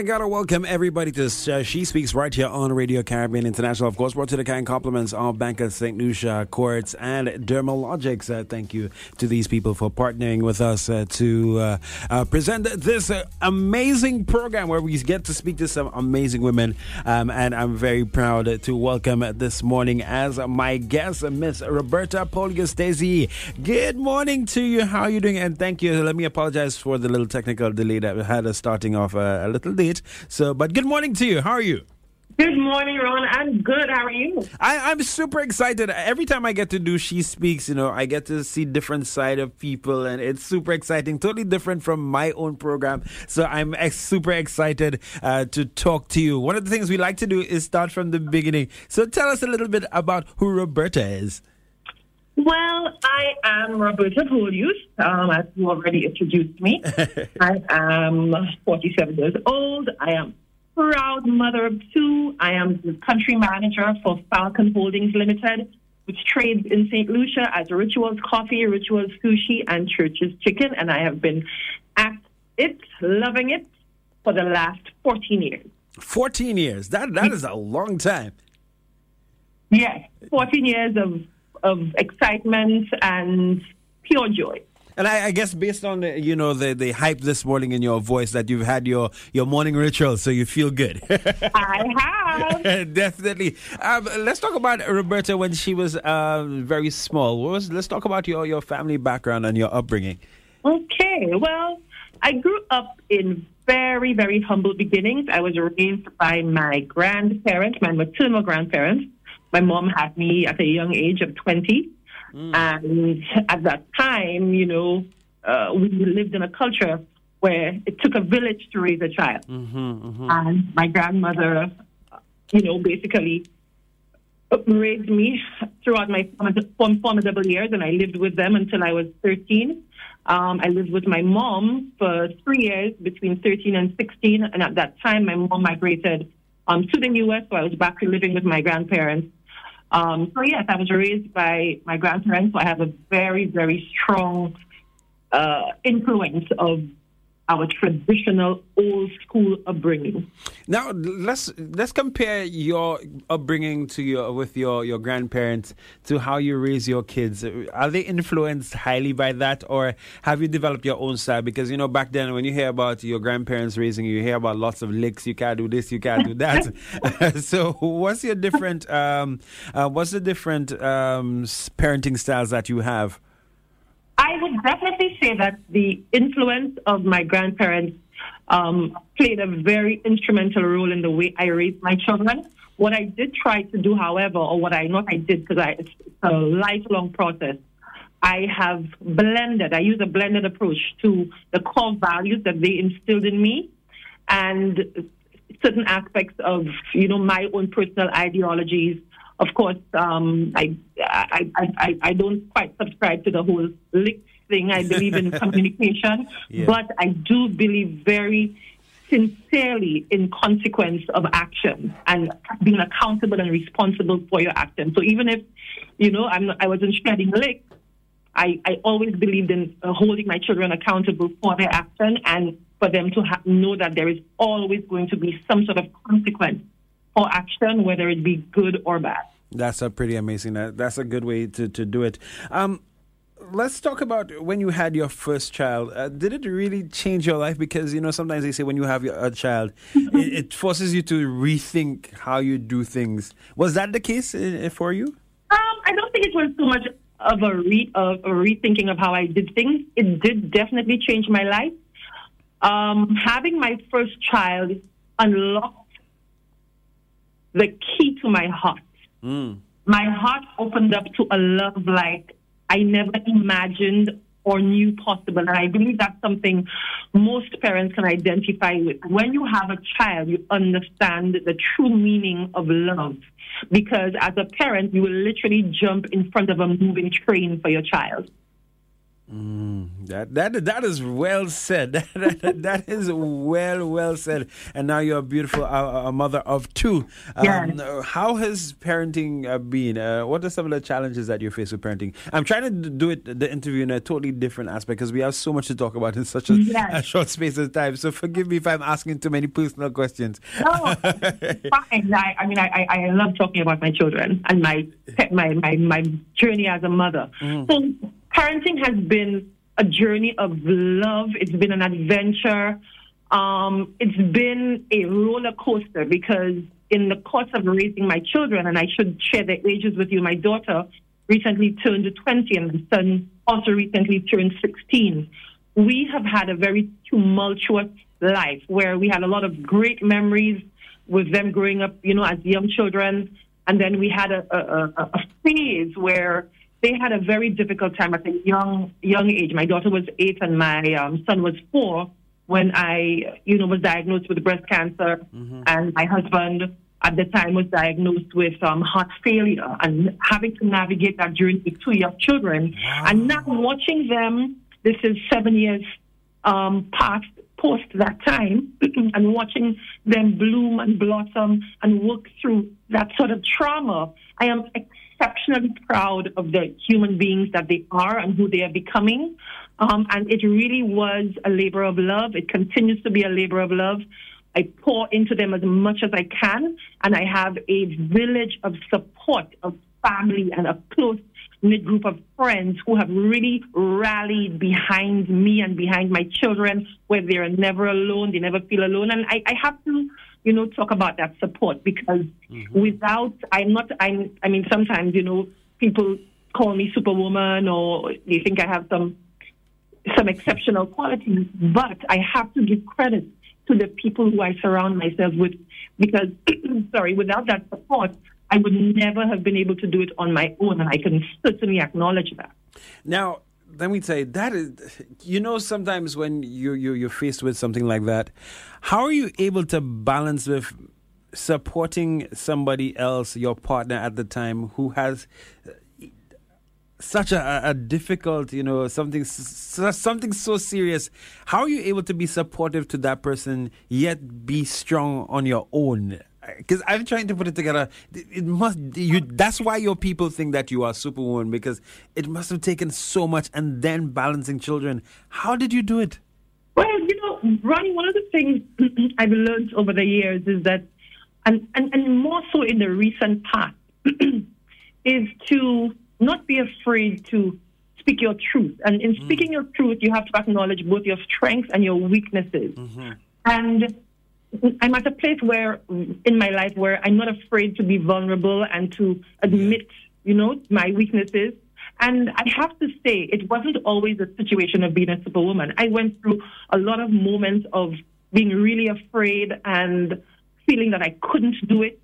gotta welcome everybody to She Speaks right here on Radio Caribbean International. Of course, brought to the kind compliments of Bank of St. Lucia Courts and Dermalogics. Thank you to these people for partnering with us to present this amazing program where we get to speak to some amazing women. And I'm very proud to welcome this morning as my guest, Miss Roberta Poliestesi. Good morning to you. How are you doing? And thank you. Let me apologize for the little technical delay that we had us starting off a little late. But good morning to you. How are you? Good morning, Ron. I'm good. How are you? I'm super excited. Every time I get to do She Speaks, I get to see different side of people, and it's super exciting. Totally different from my own program. So I'm super excited to talk to you. One of the things we like to do is start from the beginning. So tell us a little bit about who Roberta is. Well, I am Roberta Polius, as you already introduced me. I am 47 years old. I am proud mother of two. I am the country manager for Falcon Holdings Limited, which trades in St. Lucia as Rituals Coffee, Rituals Sushi, and Church's Chicken. And I have been at it, loving it, for the last 14 years. 14 years. That is a long time. Yes, 14 years of excitement and pure joy. And I guess based on the hype this morning in your voice that you've had your morning ritual, so you feel good. I have. Definitely. Let's talk about Roberta when she was very small. Let's talk about your family background and your upbringing. Okay. Well, I grew up in very, very humble beginnings. I was raised by my grandparents, my maternal grandparents. My mom had me at a young age of 20. And at that time, we lived in a culture where it took a village to raise a child. And my grandmother, basically raised me throughout my formidable years, and I lived with them until I was 13. I lived with my mom for 3 years, between 13 and 16. And at that time, my mom migrated to the U.S., so I was back to living with my grandparents. So yes, I was raised by my grandparents, so I have a very, very strong influence of our traditional old school upbringing. Now let's compare your upbringing with your grandparents to how you raise your kids. Are they influenced highly by that, or have you developed your own style? Because different then when you hear about your grandparents raising you hear about lots of licks. You can't do this, you can't do that. So what's the different parenting styles that you have? I would definitely say that the influence of my grandparents played a very instrumental role in the way I raised my children. What I did try to do, however, or what I did, because it's a lifelong process, I use a blended approach to the core values that they instilled in me and certain aspects of, my own personal ideologies. Of course, I don't quite subscribe to the whole lick thing. I believe in communication, but I do believe very sincerely in consequence of action and being accountable and responsible for your actions. So even if, I wasn't shedding lick, I always believed in holding my children accountable for their action and for them to know that there is always going to be some sort of consequence for action, whether it be good or bad. That's a pretty amazing. That's a good way to do it. Let's talk about when you had your first child. Did it really change your life? Because, sometimes they say when you have a child, it forces you to rethink how you do things. Was that the case for you? I don't think it was so much of a rethinking of how I did things. It did definitely change my life. Having my first child unlocked the key to my heart. My heart opened up to a love like I never imagined or knew possible. And I believe that's something most parents can identify with. When you have a child, you understand the true meaning of love. Because as a parent, you will literally jump in front of a moving train for your child. That is well said. That is well said. And now you're a beautiful a mother of two. Yes. How has parenting been? What are some of the challenges that you face with parenting? I'm trying to do the interview in a totally different aspect because we have so much to talk about in such a short space of time. So forgive me if I'm asking too many personal questions. No, fine. I love talking about my children and my journey as a mother. So parenting has been a journey of love. It's been an adventure. It's been a roller coaster because in the course of raising my children, and I should share their ages with you, my daughter recently turned 20 and my son also recently turned 16. We have had a very tumultuous life where we had a lot of great memories with them growing up, as young children. And then we had a phase where they had a very difficult time at a young age. My daughter was 8 and my son was 4 when I, was diagnosed with breast cancer. And my husband at the time was diagnosed with heart failure and having to navigate that journey with 2 young children. Wow. And now watching them, this is 7 years post that time, and watching them bloom and blossom and work through that sort of trauma, I am exceptionally proud of the human beings that they are and who they are becoming. And it really was a labor of love. It continues to be a labor of love. I pour into them as much as I can, and I have a village of support, of family, and a close-knit group of friends who have really rallied behind me and behind my children, where they're never alone, they never feel alone. And I have to, talk about that support because sometimes, people call me superwoman or they think I have some exceptional qualities, but I have to give credit to the people who I surround myself with because, without that support, I would never have been able to do it on my own, and I can certainly acknowledge that. Now, let me say, that is, sometimes when you're faced with something like that, how are you able to balance with supporting somebody else, your partner at the time, who has such a difficult, something so serious? How are you able to be supportive to that person, yet be strong on your own? Because I'm trying to put it together. That's why your people think that you are Superwoman, because it must have taken so much, and then balancing children. How did you do it? Well, Ronnie, one of the things I've learned over the years is that, and more so in the recent past, is to not be afraid to speak your truth. And in speaking your truth, you have to acknowledge both your strengths and your weaknesses. And I'm at a place in my life where I'm not afraid to be vulnerable and to admit, my weaknesses. And I have to say, it wasn't always a situation of being a superwoman. I went through a lot of moments of being really afraid and feeling that I couldn't do it,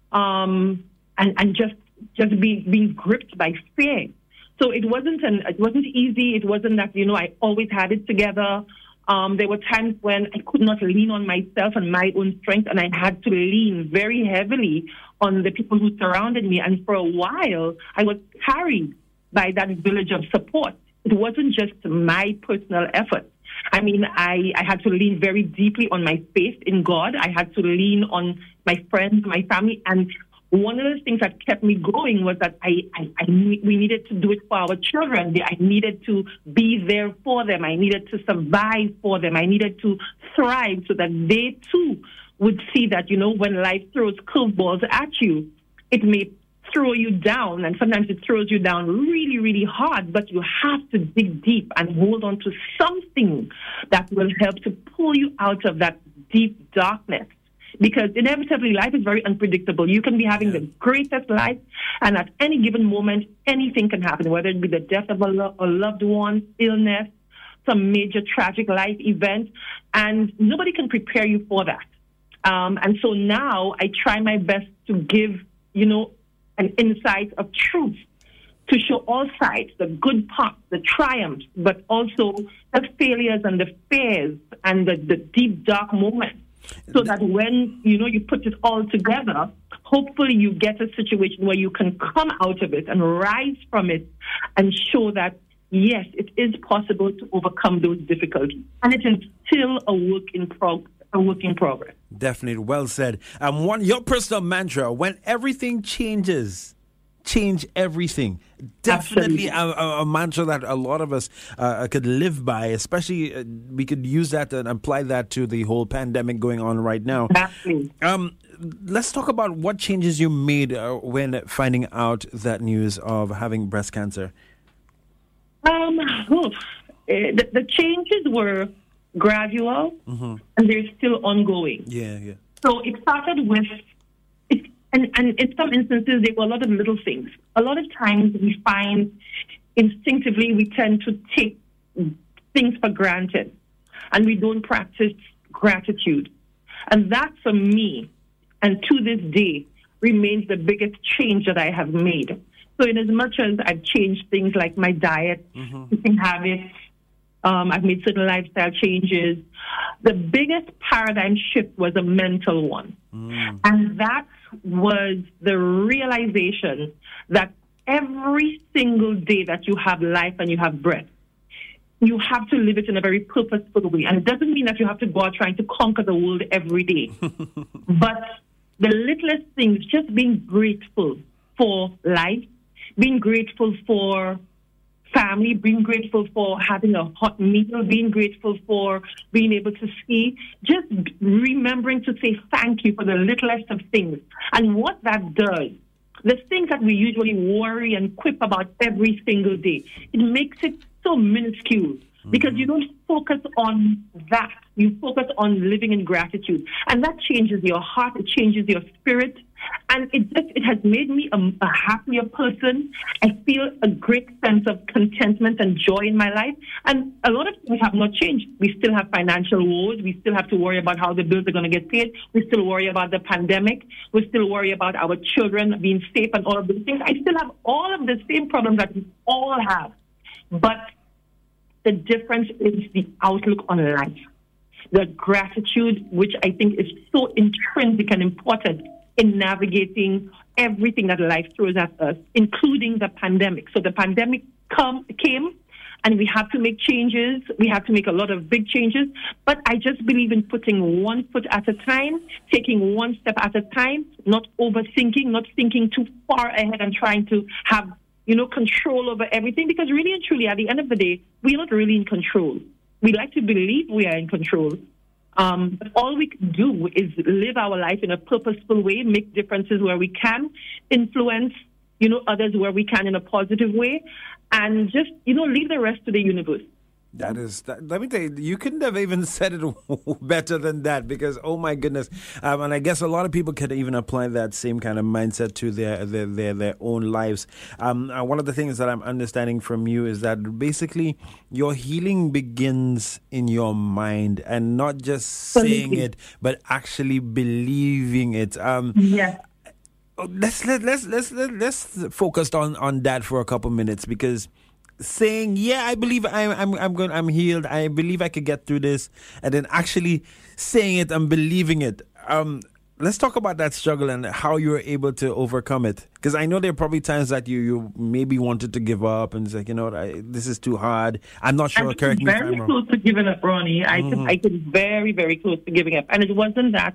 and just being gripped by fear. So it wasn't easy. It wasn't that, I always had it together. There were times when I could not lean on myself and my own strength, and I had to lean very heavily on the people who surrounded me. And for a while, I was carried by that village of support. It wasn't just my personal effort. I mean, I had to lean very deeply on my faith in God. I had to lean on my friends, my family, and one of the things that kept me going was that we needed to do it for our children. I needed to be there for them. I needed to survive for them. I needed to thrive so that they too would see that, when life throws curveballs at you, it may throw you down, and sometimes it throws you down really, really hard, but you have to dig deep and hold on to something that will help to pull you out of that deep darkness. Because inevitably, life is very unpredictable. You can be having the greatest life, and at any given moment, anything can happen, whether it be the death of a loved one, illness, some major tragic life event, and nobody can prepare you for that. And so now I try my best to give, an insight of truth, to show all sides, the good parts, the triumphs, but also the failures and the fears and the deep, dark moments. So that when, you put it all together, hopefully you get a situation where you can come out of it and rise from it and show that yes, it is possible to overcome those difficulties. And it is still a work in progress. Definitely. Well said. Your personal mantra, when everything changes, change everything. Definitely a mantra that a lot of us could live by, especially we could use that and apply that to the whole pandemic going on right now. Exactly. Let's talk about what changes you made when finding out that news of having breast cancer. The changes were gradual, and they're still ongoing. Yeah. So it started with, and in some instances, there were a lot of little things. A lot of times we find instinctively we tend to take things for granted, and we don't practice gratitude. And that, for me, and to this day, remains the biggest change that I have made. So in as much as I've changed things like my diet, eating habits, I've made certain lifestyle changes, the biggest paradigm shift was a mental one. And that was the realization that every single day that you have life and you have breath, you have to live it in a very purposeful way. And it doesn't mean that you have to go out trying to conquer the world every day. But the littlest things, just being grateful for life, being grateful for family, being grateful for having a hot meal, being grateful for being able to ski, just remembering to say thank you for the littlest of things. And what that does, the things that we usually worry and quip about every single day, it makes it so minuscule because you don't focus on that. You focus on living in gratitude. And that changes your heart, it changes your spirit. And it has made me a happier person. I feel a great sense of contentment and joy in my life. And a lot of things have not changed. We still have financial woes. We still have to worry about how the bills are going to get paid. We still worry about the pandemic. We still worry about our children being safe and all of those things. I still have all of the same problems that we all have. But the difference is the outlook on life. The gratitude, which I think is so intrinsic and important in navigating everything that life throws at us, including the pandemic. So the pandemic came, and we have to make changes. We have to make a lot of big changes. But I just believe in putting one foot at a time, taking one step at a time, not overthinking, not thinking too far ahead and trying to have, control over everything. Because really and truly, at the end of the day, we're not really in control. We like to believe we are in control. But all we can do is live our life in a purposeful way, make differences where we can, influence, others where we can in a positive way, and just, leave the rest to the universe. Let me tell you, you couldn't have even said it better than that because, oh my goodness. And I guess a lot of people could even apply that same kind of mindset to their own lives. One of the things that I'm understanding from you is that basically your healing begins in your mind and not just saying it, but actually believing it. Yeah. Let's focus on that for a couple minutes because saying, yeah, I believe I'm healed. I believe I could get through this. And then actually saying it and believing it. Let's talk about that struggle and how you were able to overcome it. Because I know there are probably times that you maybe wanted to give up and it's like, this is too hard. I'm not sure. Correct me if I'm wrong. Very close to giving up, Ronnie. I could very, very close to giving up. And it wasn't that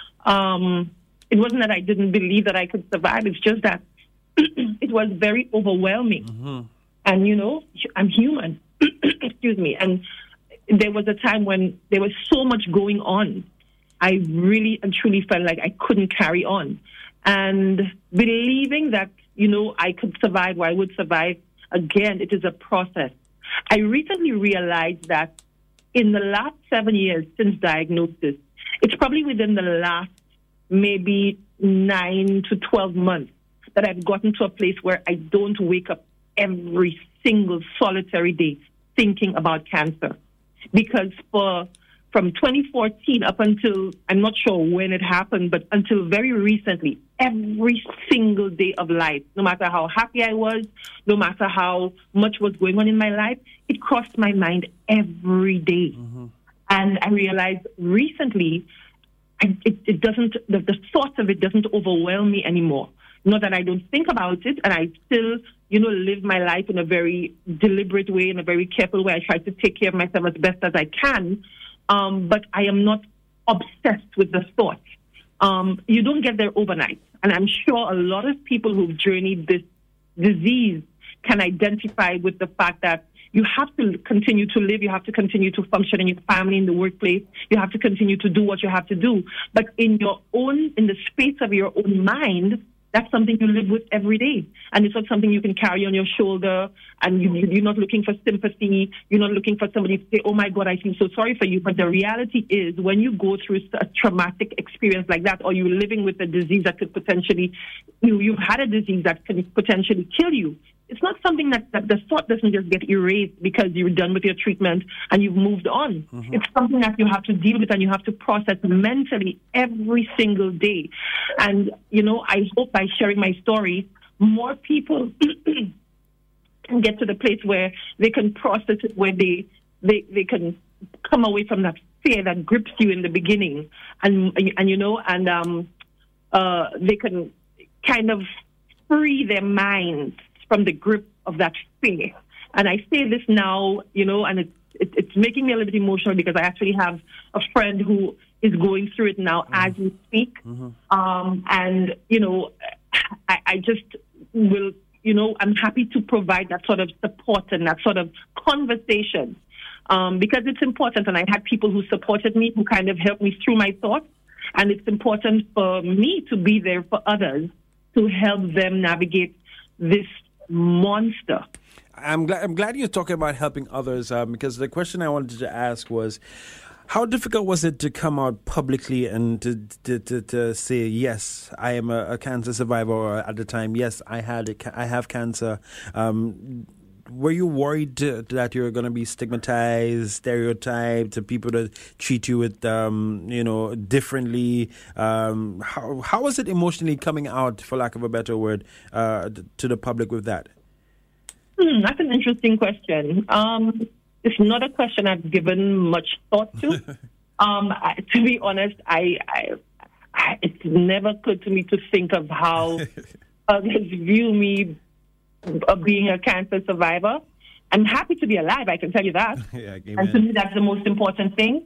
I didn't believe that I could survive. It's just that it was very overwhelming. And, I'm human. Excuse me. And there was a time when there was so much going on. I really and truly felt like I couldn't carry on. And believing that, I could survive or I would survive, again, it is a process. I recently realized that in the last 7 years since diagnosis, it's probably within the last maybe 9 to 12 months that I've gotten to a place where I don't wake up every single solitary day thinking about cancer. Because from 2014 up until, I'm not sure when it happened, but until very recently, every single day of life, no matter how happy I was, no matter how much was going on in my life, it crossed my mind every day. And I realized recently, it doesn't, the thought of it doesn't overwhelm me anymore. Not that I don't think about it, and I still, live my life in a very deliberate way, in a very careful way. I try to take care of myself as best as I can, but I am not obsessed with the thought. You don't get there overnight. And I'm sure a lot of people who've journeyed this disease can identify with the fact that you have to continue to live, you have to continue to function in your family, in the workplace, you have to continue to do what you have to do. But in the space of your own mind, that's something you live with every day. And it's not something you can carry on your shoulder, and you're not looking for sympathy. You're not looking for somebody to say, oh, my God, I feel so sorry for you. But the reality is when you go through a traumatic experience like that, or you're living with a disease that could potentially, you've had a disease that can potentially kill you, it's not something that the thought doesn't just get erased because you're done with your treatment and you've moved on. Mm-hmm. It's something that you have to deal with and you have to process mentally every single day. And, I hope by sharing my story, more people can get to the place where they can process it, where they can come away from that fear that grips you in the beginning. And they can kind of free their minds from the grip of that fear. And I say this now, and it's making me a little bit emotional because I actually have a friend who is going through it now as we speak. Mm-hmm. I just will, I'm happy to provide that sort of support and that sort of conversation because it's important. And I had people who supported me, who kind of helped me through my thoughts. And it's important for me to be there for others to help them navigate this monster. I'm glad you're talking about helping others because the question I wanted to ask was, how difficult was it to come out publicly and to say, yes, I am a cancer survivor, or at the time, yes, I have cancer? Were you worried that you're going to be stigmatized, stereotyped, to people to treat you with, differently? How was it emotionally coming out, for lack of a better word, to the public with that? That's an interesting question. It's not a question I've given much thought to. To be honest, it's never occurred to me to think of how others view me of being a cancer survivor. I'm happy to be alive, I can tell you that. Yeah, and to me, that's the most important thing.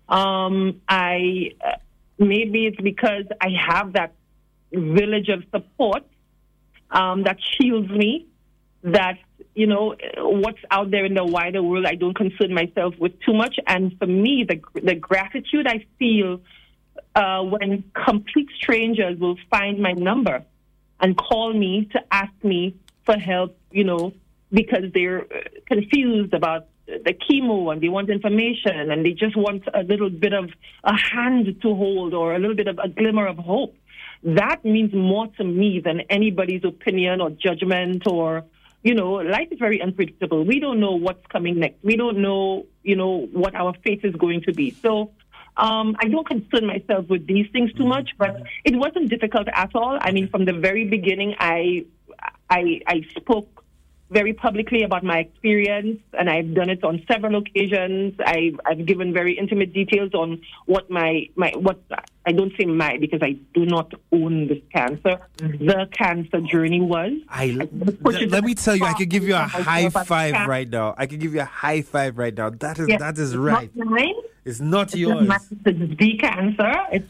Maybe it's because I have that village of support that shields me, that, what's out there in the wider world, I don't concern myself with too much. And for me, the gratitude I feel when complete strangers will find my number and call me to ask me for help, because they're confused about the chemo and they want information and they just want a little bit of a hand to hold or a little bit of a glimmer of hope. That means more to me than anybody's opinion or judgment or, life is very unpredictable. We don't know what's coming next. We don't know, what our fate is going to be. So I don't concern myself with these things too much, but it wasn't difficult at all. I mean, from the very beginning, I spoke very publicly about my experience, and I've done it on several occasions. I've given very intimate details on what what I don't say my, because I do not own this cancer. The cancer journey was. Let me tell you, I could give you a high five right now. I could give you a high five right now. That is right. Not mine. It's not yours. It's the cancer.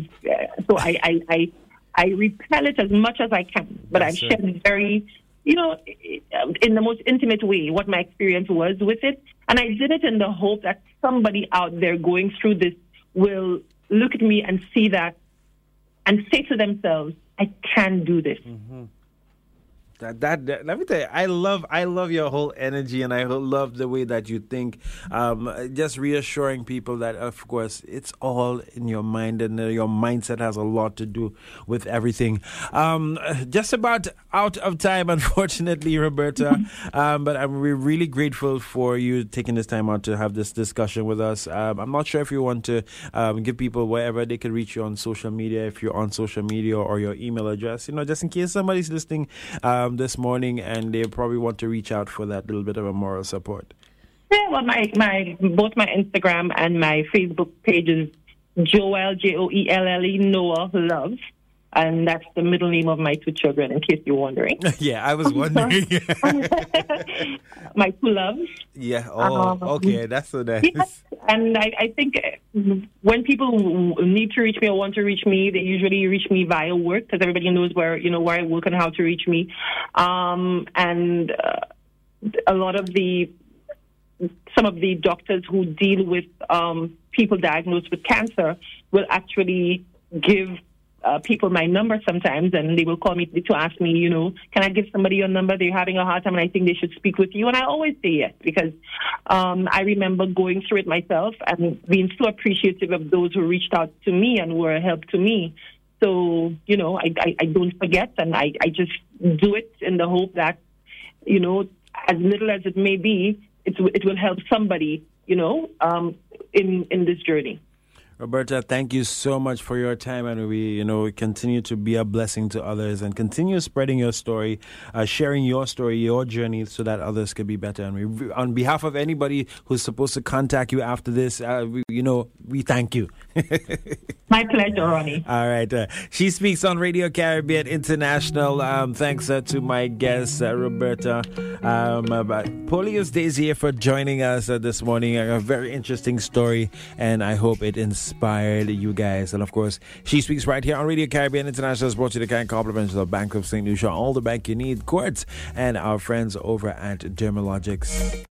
I repel it as much as I can, but I've shared very, in the most intimate way what my experience was with it. And I did it in the hope that somebody out there going through this will look at me and see that and say to themselves, I can do this. Mm-hmm. Let me tell you, I love your whole energy, and I love the way that you think. Just reassuring people that, of course, it's all in your mind, and your mindset has a lot to do with everything. Just about out of time, unfortunately, Roberta. But we're really grateful for you taking this time out to have this discussion with us. I'm not sure if you want to give people wherever they can reach you on social media, if you're on social media, or your email address. Just in case somebody's listening this morning and they probably want to reach out for that little bit of a moral support. Yeah, well, both my Instagram and my Facebook page is Joelle, Joelle, Noah Love. And that's the middle name of my 2 children, in case you're wondering. Yeah, I was wondering. My 2 loves. Yeah, okay, that's so nice. Yes. And I think when people need to reach me or want to reach me, they usually reach me via work, because everybody knows where I work and how to reach me. And a lot of some of the doctors who deal with people diagnosed with cancer will actually give people my number sometimes, and they will call me to ask me, can I give somebody your number? They're having a hard time and I think they should speak with you. And I always say yes, because I remember going through it myself and being so appreciative of those who reached out to me and were a help to me. So, I don't forget, and I just do it in the hope that, as little as it may be, it will help somebody, in this journey. Roberta, thank you so much for your time, and we continue to be a blessing to others and continue spreading your story, sharing your story, your journey, so that others can be better. And we, on behalf of anybody who's supposed to contact you after this, we thank you. My pleasure, Ronnie. All right. She speaks on Radio Caribbean International. Thanks to my guest, Roberta Polius Daisy, for joining us this morning. A very interesting story, and I hope it inspired you guys. And of course, She Speaks right here on Radio Caribbean International is brought to you the kind compliments of the Bank of St. Lucia, all the bank you need, Quartz, and our friends over at Dermalogics.